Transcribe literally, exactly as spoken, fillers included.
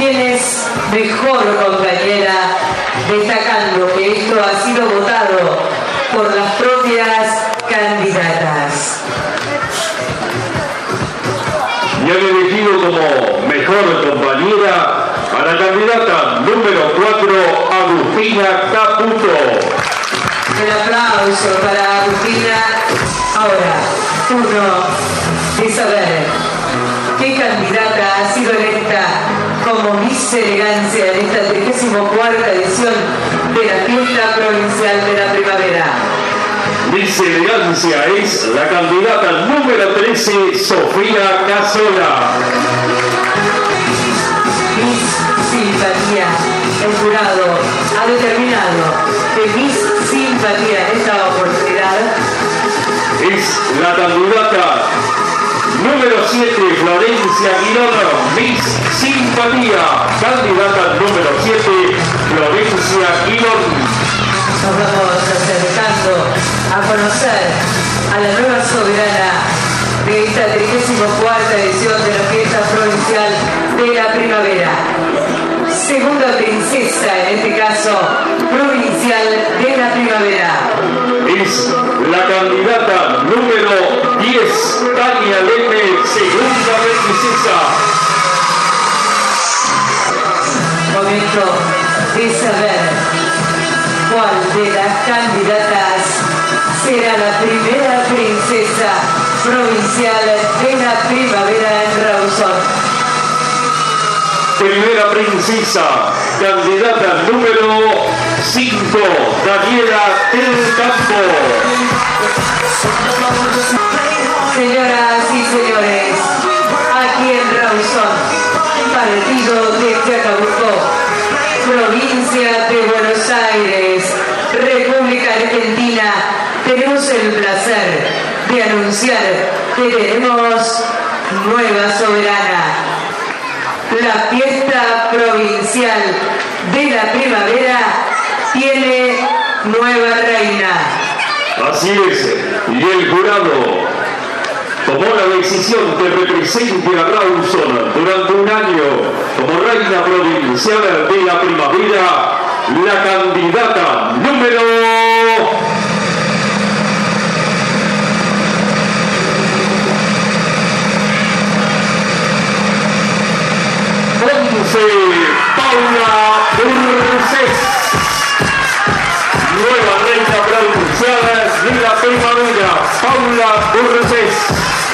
quién es mejor compañera, destacando que esto ha sido votado por las propias candidatas. Y han elegido como mejor compañera a la candidata número cuatro, Agustina Caputo. El aplauso para Agustina. Ahora, turno de saber qué candidata ha sido electa como Miss Elegancia en esta trigésima cuarta edición de la Fiesta Provincial de la Primavera. Miss Elegancia es la candidata número trece, Sofía Casola. Miss Simpatía, el jurado ha determinado que Miss Simpatía en esta oportunidad es la candidata número siete, Florencia Quirón. Miss Simpatía, candidata número siete, Florencia Quirón. Nos vamos acercando a conocer a la nueva soberana de esta trigésima cuarta edición de la Fiesta Provincial de la Primavera. Segunda princesa, en este caso, provincial de la Primavera. Es la candidata número diez, Tania Leme, segunda princesa. Momento de saber cuál de las candidatas será la primera princesa provincial de la Primavera en Rawson. Primera princesa, candidata número cinco, Daniela del Campo. Señoras y señores, aquí en Rawson, partido de Chacabuco, provincia de Buenos Aires, República Argentina, tenemos el placer de anunciar que tenemos nueva soberana. La Fiesta Provincial de la Primavera tiene nueva reina. Así es, y el jurado tomó la decisión que represente a Rawson durante un año como reina provincial de la Primavera, la candidata número once, Paula Urcés, nueva reina provincial de la Primavera, Paula Urcés.